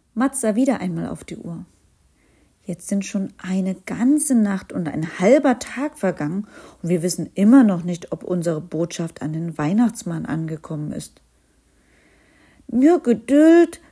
Mats sah wieder einmal auf die Uhr. Jetzt sind schon eine ganze Nacht und ein halber Tag vergangen und wir wissen immer noch nicht, ob unsere Botschaft an den Weihnachtsmann angekommen ist. Nur Geduld,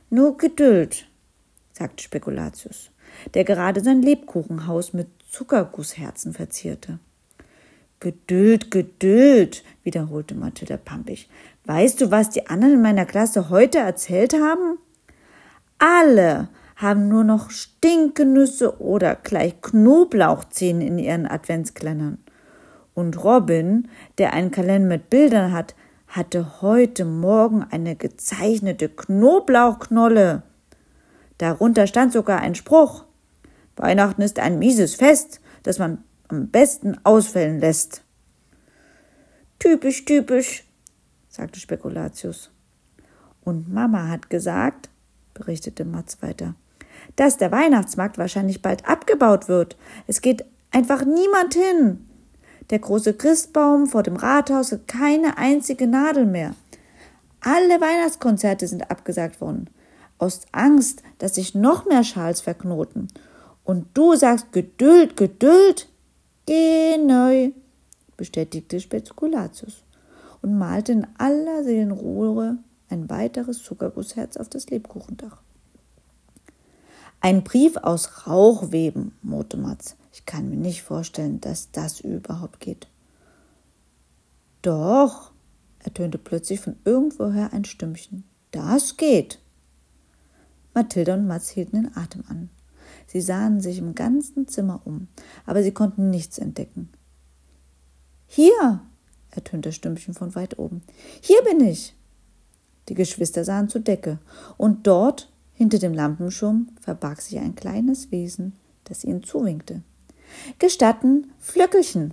sagte Spekulatius, der gerade sein Lebkuchenhaus mit Zuckergussherzen verzierte. Geduld, wiederholte Mathilda pampig. Weißt du, was die anderen in meiner Klasse heute erzählt haben? Alle haben nur noch Stinkenüsse oder gleich Knoblauchzehen in ihren Adventskalendern. Und Robin, der einen Kalender mit Bildern hat, hatte heute Morgen eine gezeichnete Knoblauchknolle. Darunter stand sogar ein Spruch. Weihnachten ist ein mieses Fest, das man am besten ausfällen lässt. Typisch, sagte Spekulatius. Und Mama hat gesagt, berichtete Mats weiter, dass der Weihnachtsmarkt wahrscheinlich bald abgebaut wird. Es geht einfach niemand hin. Der große Christbaum vor dem Rathaus hat keine einzige Nadel mehr. Alle Weihnachtskonzerte sind abgesagt worden, aus Angst, dass sich noch mehr Schals verknoten. Und du sagst Geduld. Genau, bestätigte Spekulatius und malte in aller Seelenruhe ein weiteres Zuckergussherz auf das Lebkuchendach. Ein Brief aus Rauchweben, murrte Mats. Ich kann mir nicht vorstellen, dass das überhaupt geht. Doch, ertönte plötzlich von irgendwoher ein Stimmchen. Das geht. Mathilda und Mats hielten den Atem an. Sie sahen sich im ganzen Zimmer um, aber sie konnten nichts entdecken. Hier, ertönte das Stimmchen von weit oben. Hier bin ich. Die Geschwister sahen zur Decke, und dort, hinter dem Lampenschirm, verbarg sich ein kleines Wesen, das ihnen zuwinkte. Gestatten, Flöckelchen.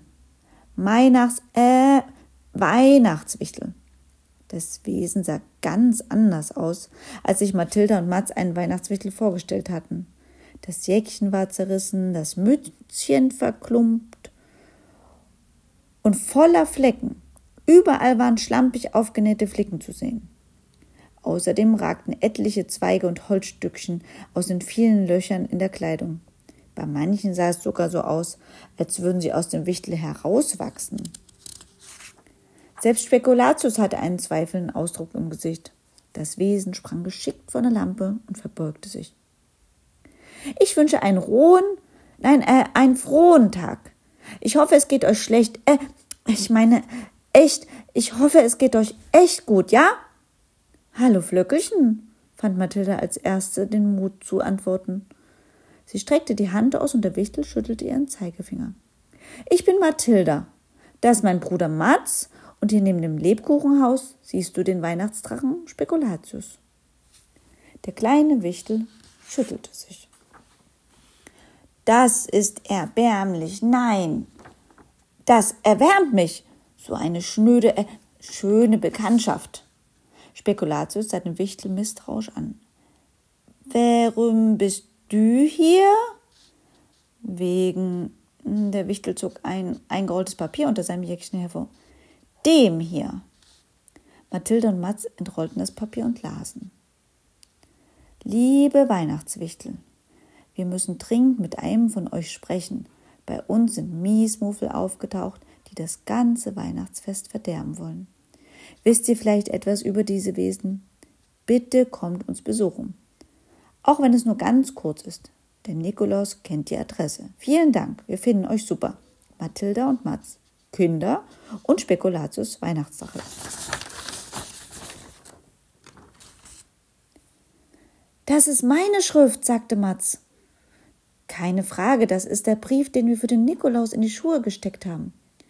Weihnachtswichtel. Das Wesen sah ganz anders aus, als sich Mathilda und Mats einen Weihnachtswichtel vorgestellt hatten. Das Jäckchen war zerrissen, das Mützchen verklumpt und voller Flecken. Überall waren schlampig aufgenähte Flicken zu sehen. Außerdem ragten etliche Zweige und Holzstückchen aus den vielen Löchern in der Kleidung. Bei manchen sah es sogar so aus, als würden sie aus dem Wichtel herauswachsen. Selbst Spekulatius hatte einen zweifelnden Ausdruck im Gesicht. Das Wesen sprang geschickt von der Lampe und verbeugte sich. Ich wünsche einen frohen Tag. Ich hoffe, es geht euch schlecht. Ich hoffe, es geht euch echt gut, ja? Hallo Flöckelchen, fand Mathilda als Erste den Mut zu antworten. Sie streckte die Hand aus und der Wichtel schüttelte ihren Zeigefinger. Ich bin Mathilda. Das ist mein Bruder Mats und hier neben dem Lebkuchenhaus siehst du den Weihnachtsdrachen Spekulatius. Der kleine Wichtel schüttelte sich. Das ist erbärmlich, nein, das erwärmt mich. So eine schöne Bekanntschaft. Spekulatius sah den Wichtel misstrauisch an. Warum bist du hier? Der Wichtel zog ein eingerolltes Papier unter seinem Jäckchen hervor. Dem hier. Mathilda und Mats entrollten das Papier und lasen. Liebe Weihnachtswichtel, wir müssen dringend mit einem von euch sprechen. Bei uns sind Miesmuffel aufgetaucht, die das ganze Weihnachtsfest verderben wollen. Wisst ihr vielleicht etwas über diese Wesen? Bitte kommt uns besuchen. Auch wenn es nur ganz kurz ist. Der Nikolaus kennt die Adresse. Vielen Dank, wir finden euch super. Mathilda und Mats, Kinder und Spekulatius Weihnachtssache. Das ist meine Schrift, sagte Mats. Keine Frage, das ist der Brief, den wir für den Nikolaus in die Schuhe gesteckt haben.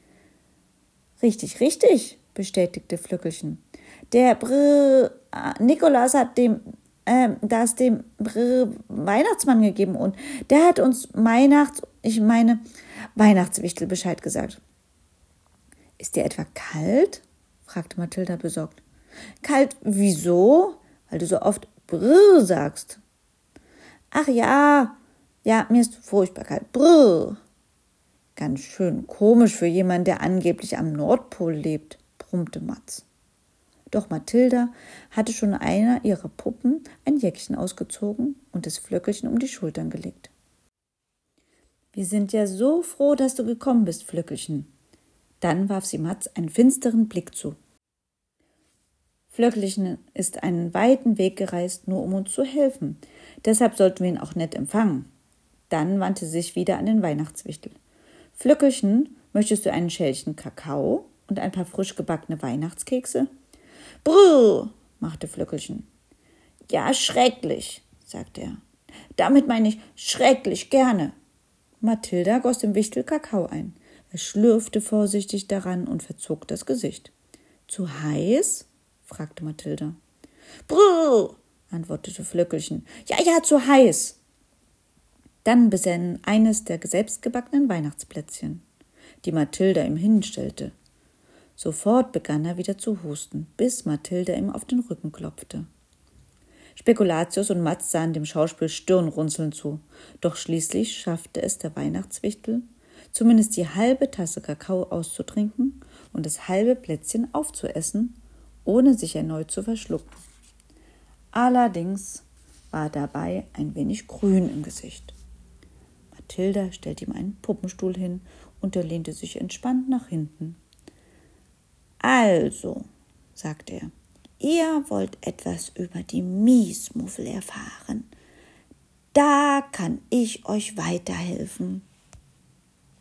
Richtig, bestätigte Flöckelchen. Der Nikolaus hat das dem Weihnachtsmann gegeben und der hat uns Weihnachtswichtel Bescheid gesagt. Ist dir etwa kalt? Fragte Mathilda besorgt. Kalt, wieso? Weil du so oft Brrr sagst. Ach ja, mir ist furchtbar kalt. Brrr. Ganz schön komisch für jemanden, der angeblich am Nordpol lebt, brummte Mats. Doch Mathilda hatte schon einer ihrer Puppen ein Jäckchen ausgezogen und das Flöckelchen um die Schultern gelegt. »Wir sind ja so froh, dass du gekommen bist, Flöckelchen.« Dann warf sie Matz einen finsteren Blick zu. »Flöckelchen ist einen weiten Weg gereist, nur um uns zu helfen. Deshalb sollten wir ihn auch nett empfangen.« Dann wandte sie sich wieder an den Weihnachtswichtel. »Flöckelchen, möchtest du ein Schälchen Kakao und ein paar frisch gebackene Weihnachtskekse?« »Brrr«, machte Flöckelchen. »Ja, schrecklich«, sagte er. »Damit meine ich schrecklich gerne.« Mathilda goss dem Wichtel Kakao ein. Er schlürfte vorsichtig daran und verzog das Gesicht. »Zu heiß?« fragte Mathilda. »Brrr«, antwortete Flöckelchen. »Ja, zu heiß.« Dann biss er in eines der selbstgebackenen Weihnachtsplätzchen, die Mathilda ihm hinstellte. Sofort begann er wieder zu husten, bis Mathilda ihm auf den Rücken klopfte. Spekulatius und Matz sahen dem Schauspiel stirnrunzelnd zu, doch schließlich schaffte es der Weihnachtswichtel, zumindest die halbe Tasse Kakao auszutrinken und das halbe Plätzchen aufzuessen, ohne sich erneut zu verschlucken. Allerdings war dabei ein wenig grün im Gesicht. Mathilda stellte ihm einen Puppenstuhl hin und er lehnte sich entspannt nach hinten. »Also«, sagte er, »ihr wollt etwas über die Miesmuffel erfahren. Da kann ich euch weiterhelfen.«